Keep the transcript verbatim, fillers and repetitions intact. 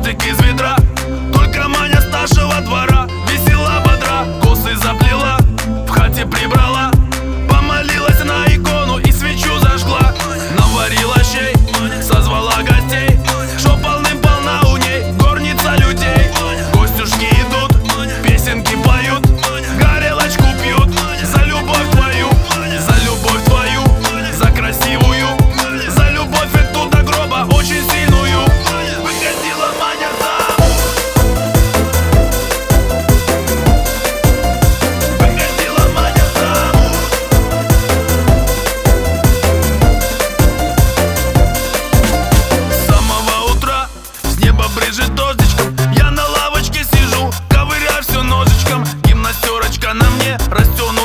дождик из ведра. Только Маня старшего двора весела, бодра, косы заплела, в хате прибрала, помолилась на икону и свечу зажгла. Наварила щей, созвала гостей, шо полным-полна у ней горница людей. Гостюшки идут, песенки поют, горелочку пьют за любовь твою, за любовь твою, за красивую, за любовь эту до гроба очень сильную. Выходила Маня замуж, выходила Маня замуж. С самого утра с неба брызжет дождичком, я на лавочке сижу, ковыряю все ножичком. Гимнастерочка на мне растет